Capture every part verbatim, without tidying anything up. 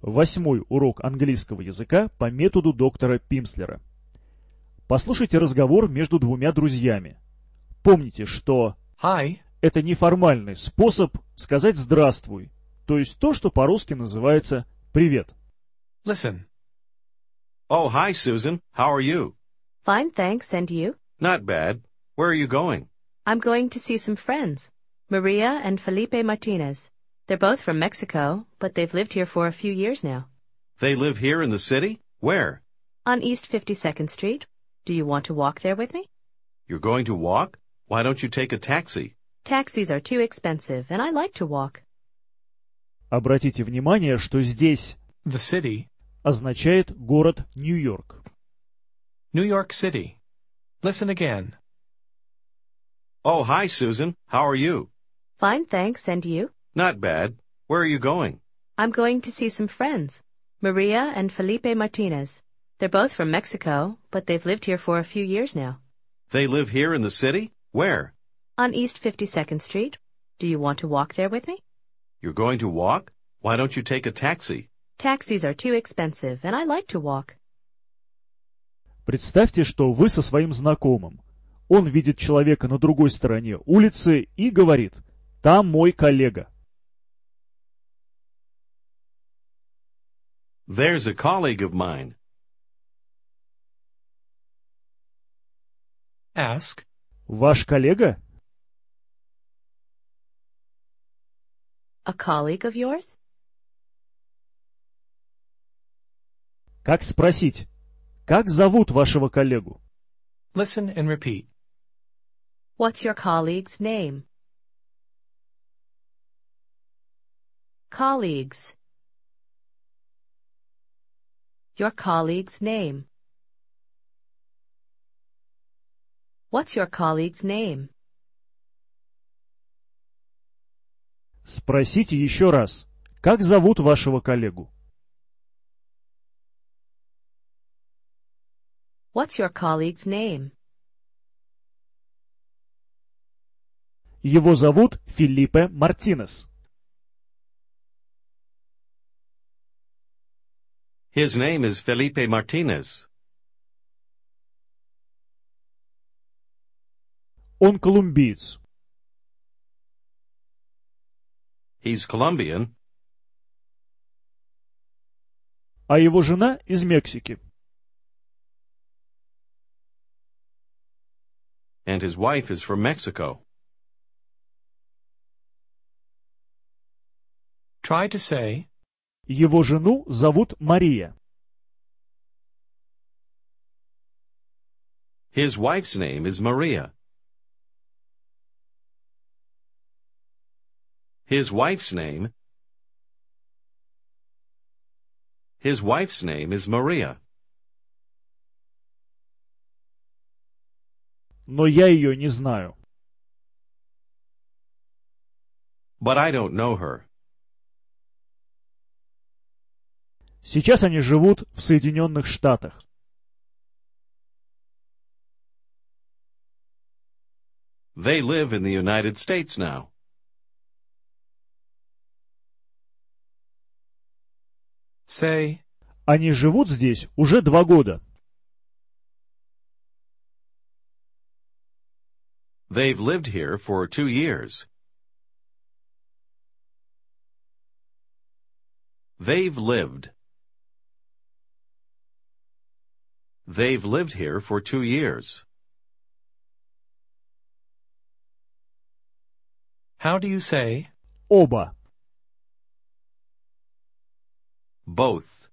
Восьмой урок английского языка по методу доктора Пимслера. Послушайте разговор между двумя друзьями. Помните, что Hi. это неформальный способ сказать «здравствуй», то есть то, что по-русски называется «привет». Listen. Oh, hi, Susan. How are you? Fine, thanks, and you? Not bad. Where are you going? I'm going to see some friends, Maria and Felipe Martinez. They're both from Mexico, but they've lived here for a few years now. They live here in the city? Where? On East fifty-second Street. Do you want to walk there with me? You're going to walk? Why don't you take a taxi? Taxis are too expensive, and I like to walk. Обратите внимание, что здесь The city. означает город Нью-Йорк. New York City. Listen again. Oh, hi, Susan. How are you? Fine, thanks, and you? Not bad. Where are you going? I'm going to see some friends, Maria and Felipe Martinez. They're both from Mexico, but they've lived here for a few years now. They live here in the city? Where? On East fifty-second Street. Do you want to walk there with me? You're going to walk? Why don't you take a taxi? Taxis are too expensive, and I like to walk. Представьте, что вы со своим знакомым. Он видит человека на другой стороне улицы и говорит: «Там мой коллега». There's a colleague of mine. Ask. Ваш коллега? A colleague of yours? Как спросить? Как зовут вашего коллегу? Listen and repeat. What's your colleague's name? Colleagues. Your colleague's name. What's your colleague's name? Спросите еще раз. Как зовут вашего коллегу? What's your colleague's name? Его зовут Филиппе Мартинес. His name is Felipe Martinez. Он колумбиец. He's Colombian. А его жена из Мексики. And his wife is from Mexico. Try to say. Его жену зовут Мария. His wife's name is Maria. His wife's name. His wife's name is Maria. Но я ее не знаю. But I don't know her. Сейчас они живут в Соединенных Штатах. They live in the United States now. Say. Они живут здесь уже два года. They've lived here for two years. They've lived. They've lived here for two years. How do you say? Оба. Both.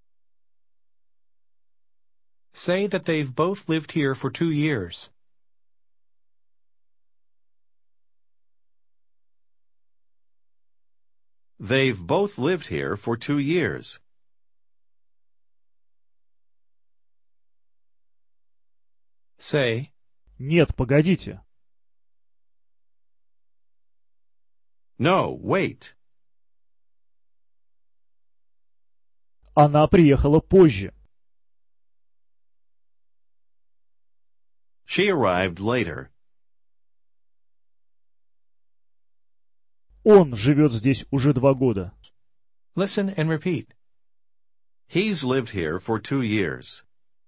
Say that they've both lived here for two years. They've both lived here for two years. Say. Нет, погодите. No, wait. Она приехала позже. She arrived later. Он живет здесь уже два года. Listen and repeat. He's lived here for two years.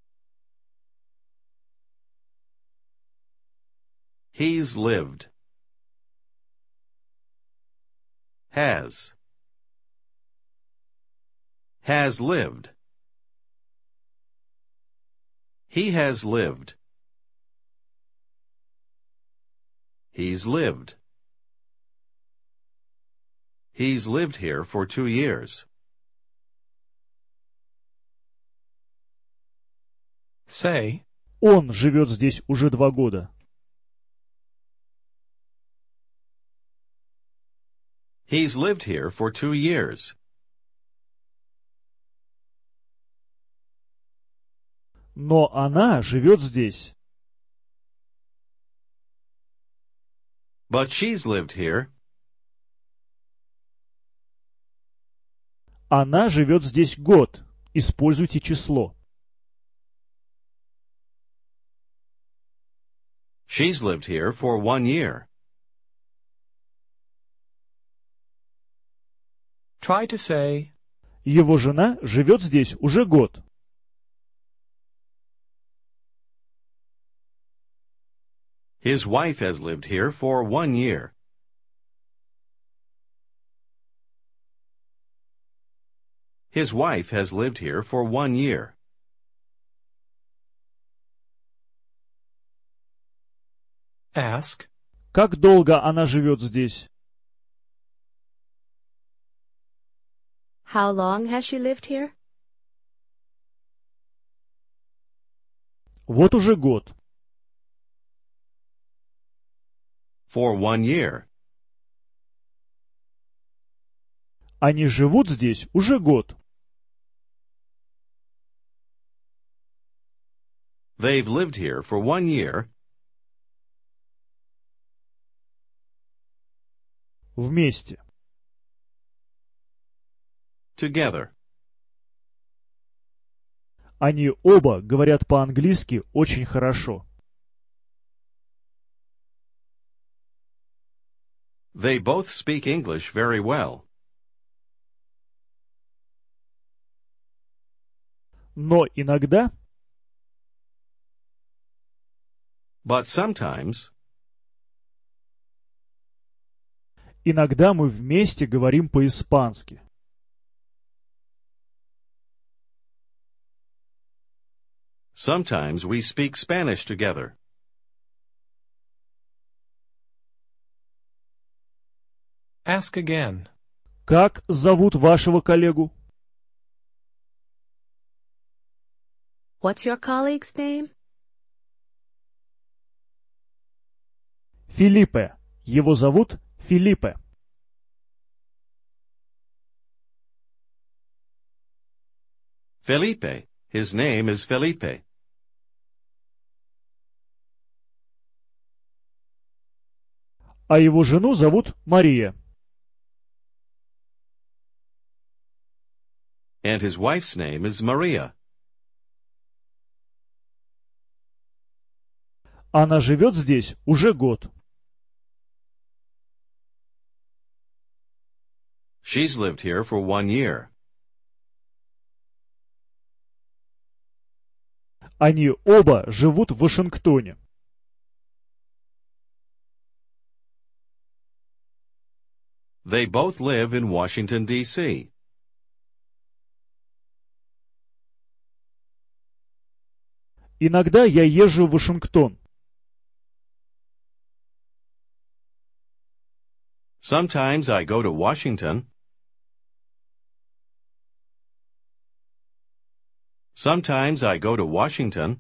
He's lived. Has. Has lived. He has lived. He's lived. He's lived here for two years. Say, Он живет здесь уже два года. He's lived here for two years. Но она живет здесь. But she's lived here. Она живет здесь год. Используйте число. She's lived here for one year. try to say, Его жена живет здесь уже год. His wife has lived here for one year. His wife has lived here for one year. ask, Как долго она живет здесь? How long has she lived here? Вот уже год. For one year. Они живут здесь уже год. They've lived here for one year. Вместе. Together. Они оба говорят по-английски очень хорошо. They both speak English very well. Но иногда But sometimes Иногда мы вместе говорим по-испански. Sometimes we speak Spanish together. ask again, Как зовут вашего коллегу? What's your colleague's name? Филиппе. Его зовут Филиппе. Felipe. His name is Felipe. А его жену зовут Мария. And his wife's name is Maria. Она живет здесь уже год. She's lived here for one year. Они оба живут в Вашингтоне. They both live in Washington, D C Иногда я езжу в Вашингтон. Sometimes I go to Washington. Sometimes I go to Washington.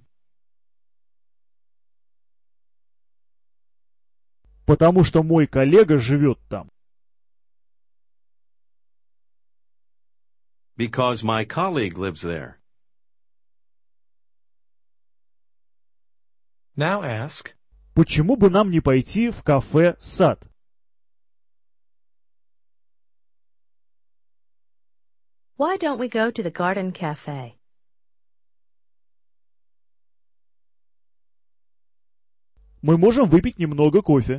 Потому что мой коллега живет там. Because my colleague lives there. now ask, Почему бы нам не пойти в кафе «Сад»? Why don't we go to the garden cafe? Мы можем выпить немного кофе.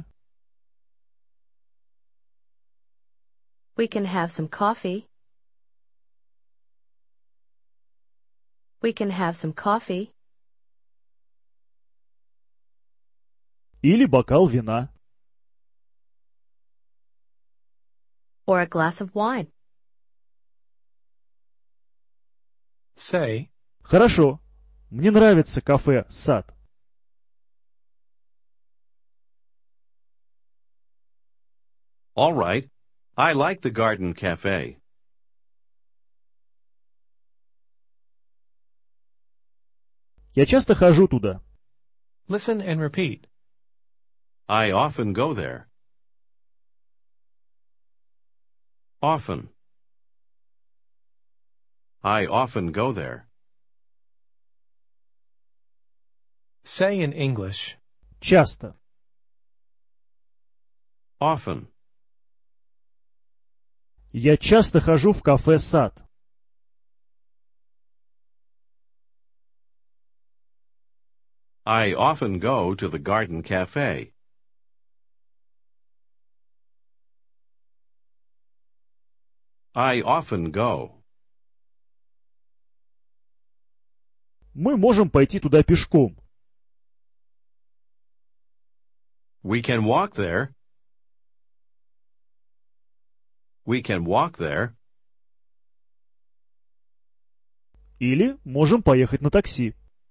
We can have some coffee. We can have some coffee. Или бокал вина. Or a glass of wine. Say, Хорошо. Мне нравится кафе «Сад». All right. I like the garden cafe. Я часто хожу туда. listen and repeat. I often go there. Often. I often go there. Say in English, Часто. Often. Я часто хожу в кафе «Сад». I often go to the garden cafe. I often go. Мы можем пойти туда пешком. We can walk there. We can walk there. Или можем поехать на такси.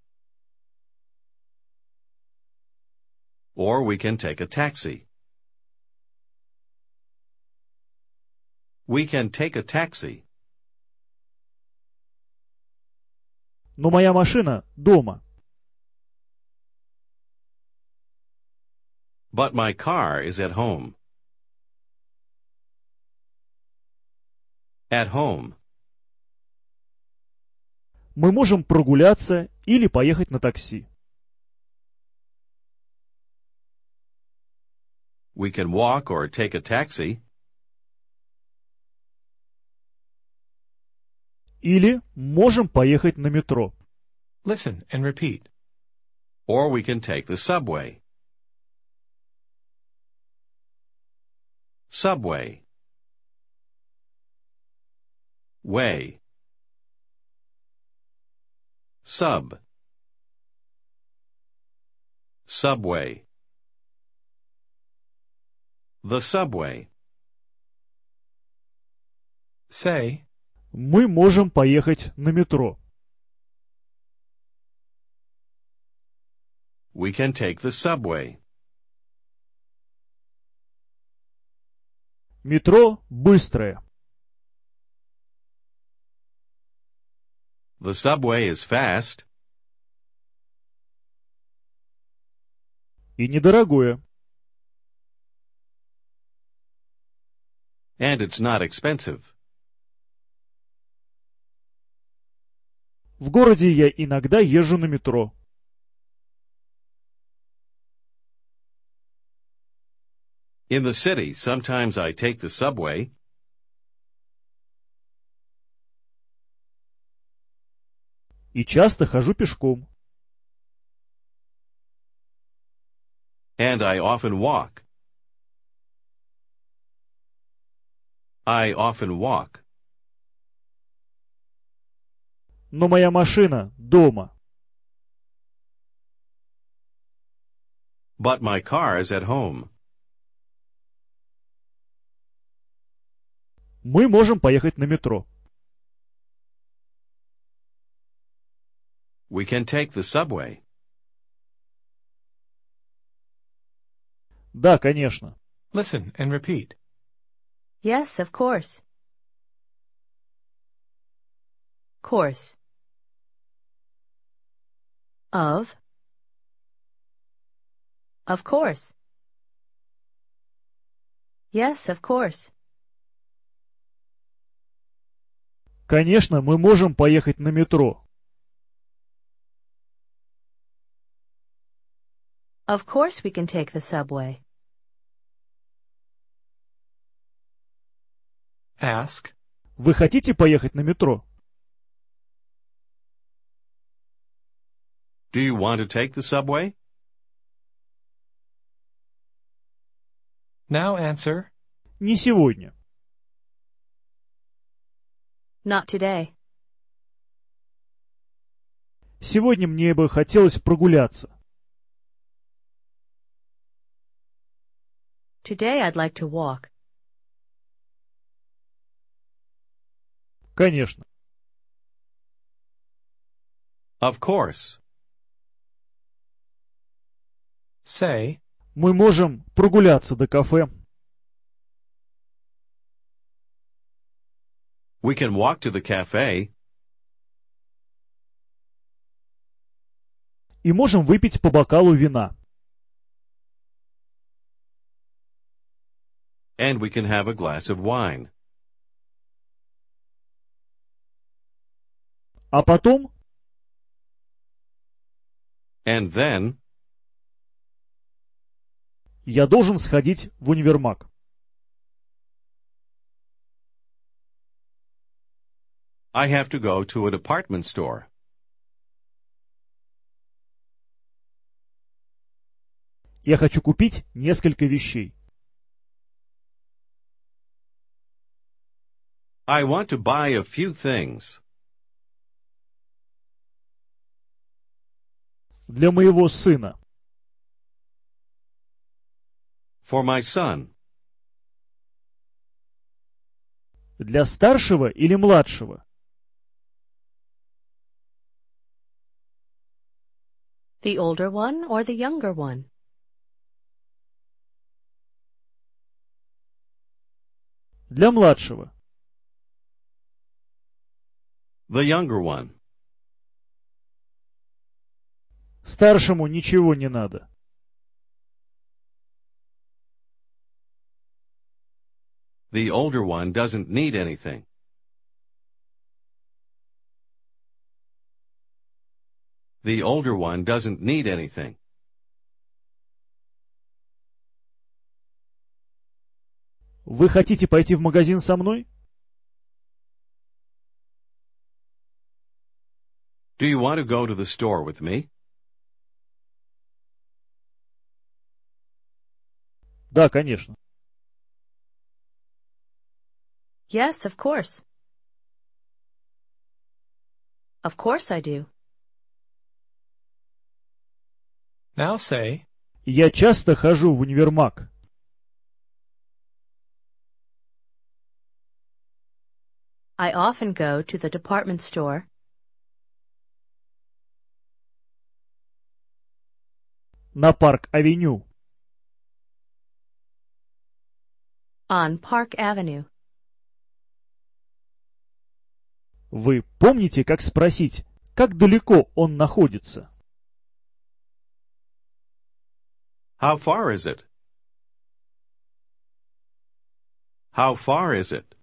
Or we can take a taxi. We can take a taxi. Но моя машина дома. But my car is at home. At home. Мы можем прогуляться или поехать на такси. We can walk or take a taxi. Или можем поехать на метро. listen and repeat. Or we can take the subway. Subway. Way. Sub. Subway. The subway. Say, Мы можем поехать на метро. We can take the subway. Метро быстрое. The subway is fast. И недорогое. And it's not expensive. В городе я иногда езжу на метро. In the city, sometimes I take the subway. И часто хожу пешком. And I often walk. I often walk. Но моя машина дома. But my car is at home. Мы можем поехать на метро. We can take the subway. Да, конечно. listen and repeat. Yes, of course. Course. Of. Of course. Yes, of course. Конечно, мы можем поехать на метро. Of course we can take the subway. Ask, Вы хотите поехать на метро? Do you want to take the subway? now answer, Не сегодня. Not today. Сегодня мне бы хотелось прогуляться. Today I'd like to walk. Конечно. Of course. Say, Мы можем прогуляться до кафе. We can walk to the cafe. И можем выпить по бокалу вина. And we can have a glass of wine. А потом And then я должен сходить в универмаг. I have to go to a department store. Я хочу купить несколько вещей. I want to buy a few things. Для моего сына. For my son. Для старшего или младшего? The older one or the younger one? Для младшего. The younger one. Старшему ничего не надо. The older one doesn't need anything. The older one doesn't need anything. Вы хотите пойти в магазин со мной? Do you want to go to the store with me? Да, конечно. Yes, of course. Of course I do. now say, Я часто хожу в универмаг. I often go to the department store. На Парк-авеню. On Park Avenue. Вы помните, как спросить, как далеко он находится? How far is it? How far is it?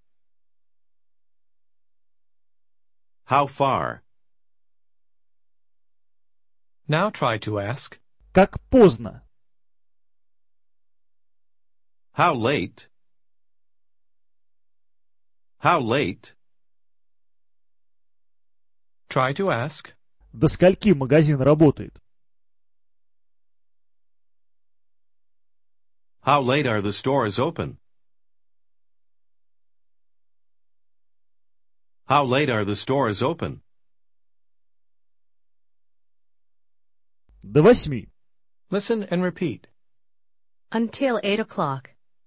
How far? now try to ask, Как поздно? How late? How late? try to ask, До скольки магазин работает? How late are the stores open? How late are the stores open? До восьми. listen and repeat. Until eight o'clock.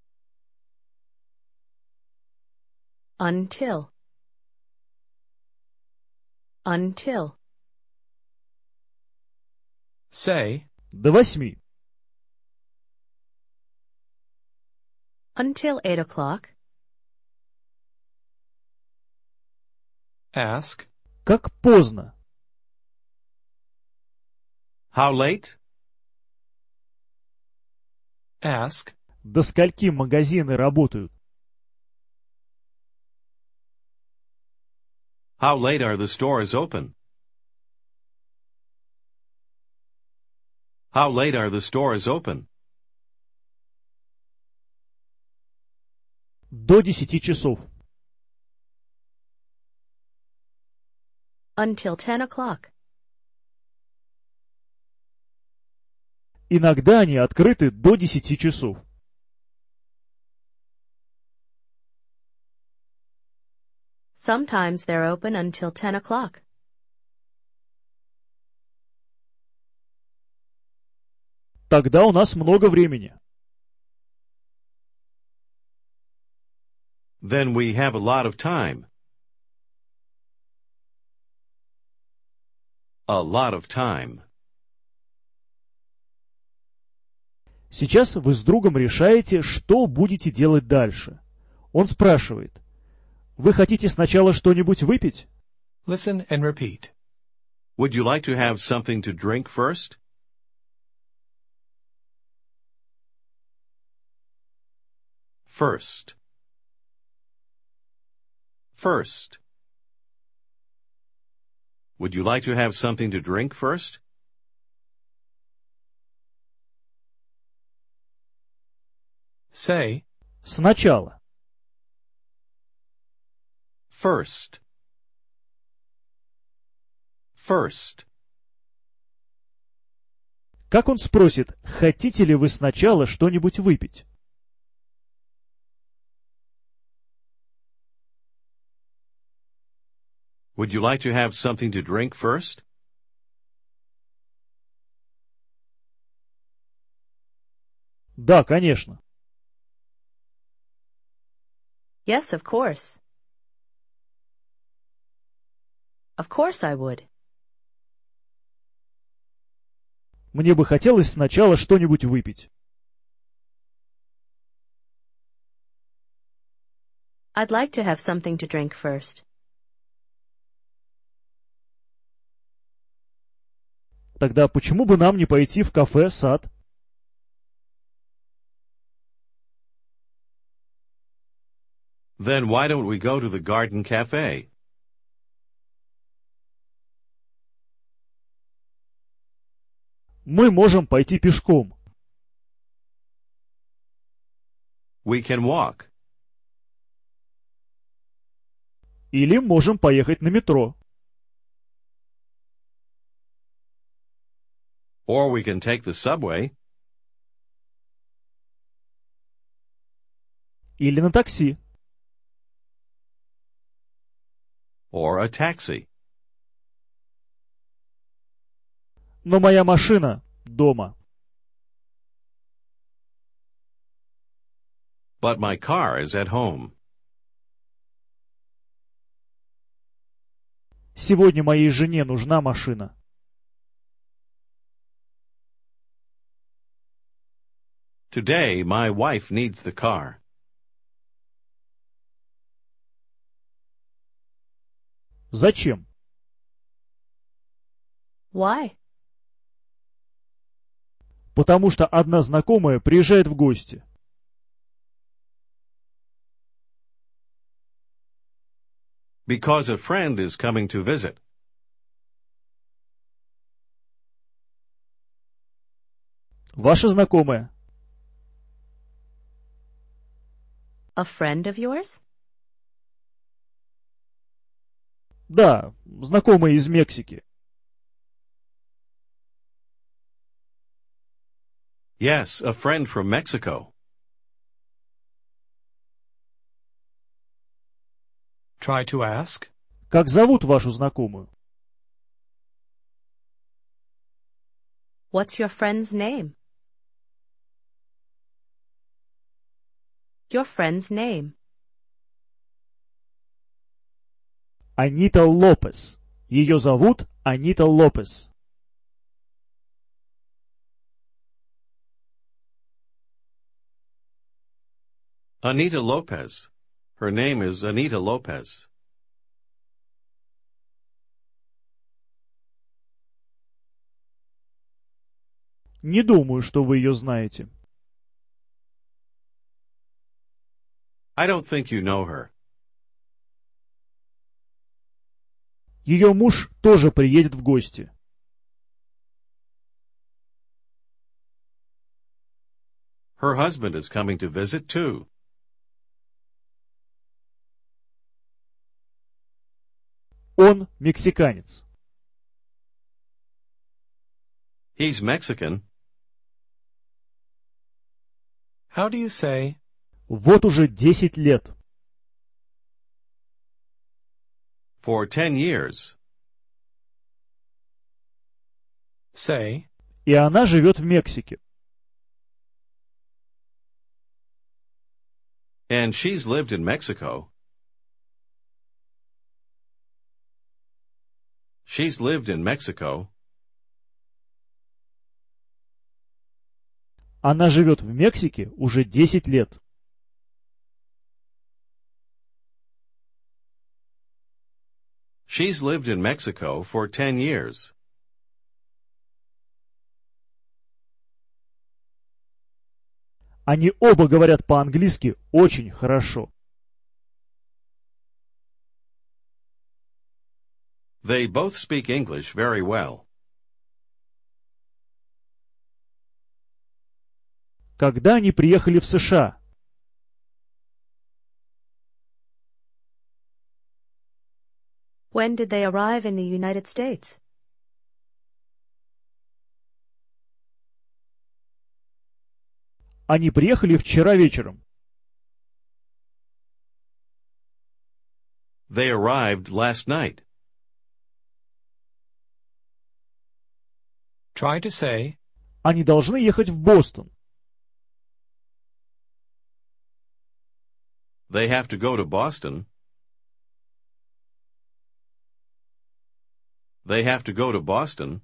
Until. Until. Say, До восьми. Until eight o'clock. ask, Как поздно? How late? ask, До скольки магазины работают? How late are the stores open? How late are the stores open? До десяти часов. Until ten o'clock. Иногда они открыты до десяти часов. Sometimes they're open until ten o'clock. Тогда у нас много времени. Then we have a lot of time. A lot of time. Сейчас вы с другом решаете, что будете делать дальше. Он спрашивает: вы хотите сначала что-нибудь выпить? Listen and repeat. Would you like to have something to drink first? First. First. Would you like to have something to drink first? Say, Сначала. First. First. Как он спросит, хотите ли вы сначала что-нибудь выпить? Would you like to have something to drink first? Да, конечно. Yes, of course. Of course I would. Мне бы хотелось сначала что-нибудь выпить. I'd like to have something to drink first. Тогда почему бы нам не пойти в кафе «Сад»? Then why don't we go to the Garden Cafe? Мы можем пойти пешком. We can walk. Или можем поехать на метро. Or we can take the subway. Или на такси. Or a taxi. Но моя машина дома. But my car is at home. Сегодня моей жене нужна машина. Today, my wife needs the car. Зачем? Why? Потому что одна знакомая приезжает в гости. Because a friend is coming to visit. Ваша знакомая. A friend of yours? Да, знакомая из Мексики. Yes, a friend from Mexico. try to ask. Как зовут вашу знакомую? What's your friend's name? Your friend's name. Анита Лопес. Ее зовут Анита Лопес. Anita Lopez. Her name is Anita Lopez. Не думаю, что вы ее знаете. I don't think you know her. Ее муж тоже приедет в гости. Her husband is coming to visit too. Он мексиканец. He's Mexican. How do you say, Вот уже десять лет. For ten years. say, И она живет в Мексике. And she's lived in Mexico. She's lived in Mexico. Она живет в Мексике уже десять лет. She's lived in Mexico for ten years. Они оба говорят по-английски очень хорошо. They both speak English very well. Когда они приехали в США? When did they arrive in the United States? Они приехали вчера вечером. They arrived last night. Try to say, Они должны ехать в Бостон. They have to go to Boston. They have to go to Boston.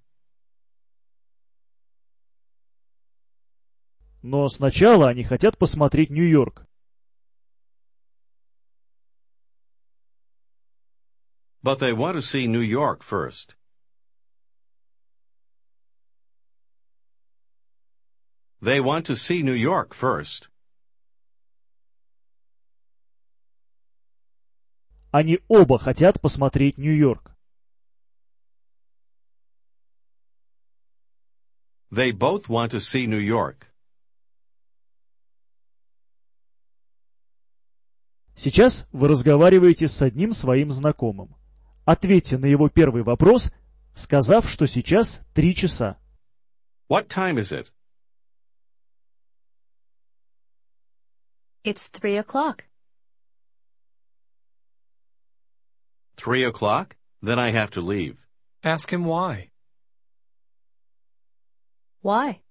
Но сначала они хотят посмотреть Нью-Йорк. But they want to see New York first. They want to see New York first. Они оба хотят посмотреть Нью-Йорк. They both want to see New York. Сейчас вы разговариваете с одним своим знакомым. Ответьте на его первый вопрос, сказав, что сейчас три часа. What time is it? It's three o'clock. Three o'clock? Then I have to leave. ask him why. Why?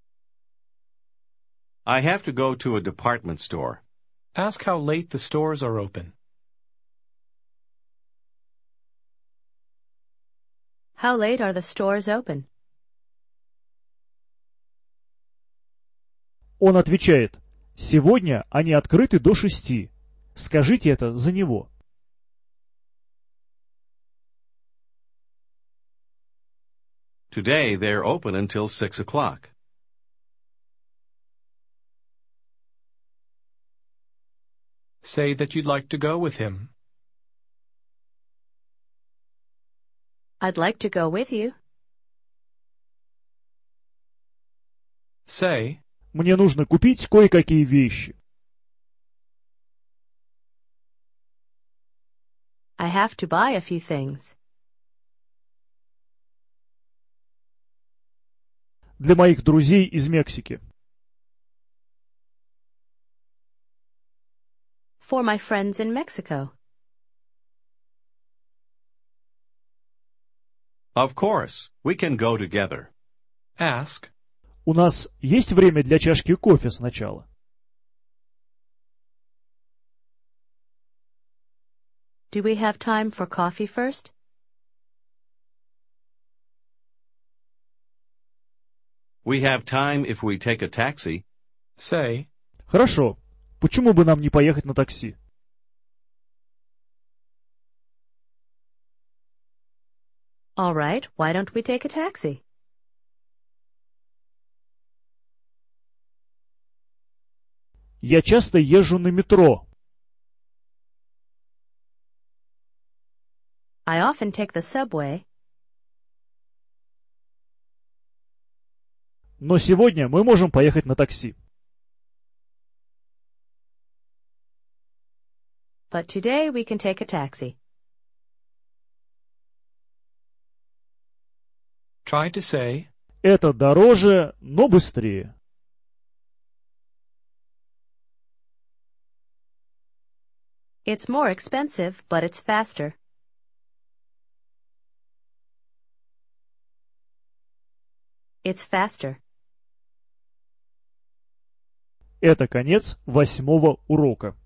I have to go to a department store. Ask how late the stores are open. How late are the stores open? Он отвечает, сегодня они открыты до шести. Скажите это за него. Today they're open until six o'clock. Say that you'd like to go with him. I'd like to go with you. Say, Мне нужно купить кое-какие вещи. I have to buy a few things. Для моих друзей из Мексики. For my friends in Mexico. Of course, we can go together. ask, У нас есть время для чашки кофе сначала? Do we have time for coffee first? We have time if we take a taxi. say, Хорошо. Почему бы нам не поехать на такси? All right, why don't we take a taxi? Я часто езжу на метро. I often take the subway, Но сегодня мы можем поехать на такси. but today we can take a taxi. try to say, Это дороже, но быстрее. It's more expensive, but it's faster. It's faster. Это конец восьмого урока.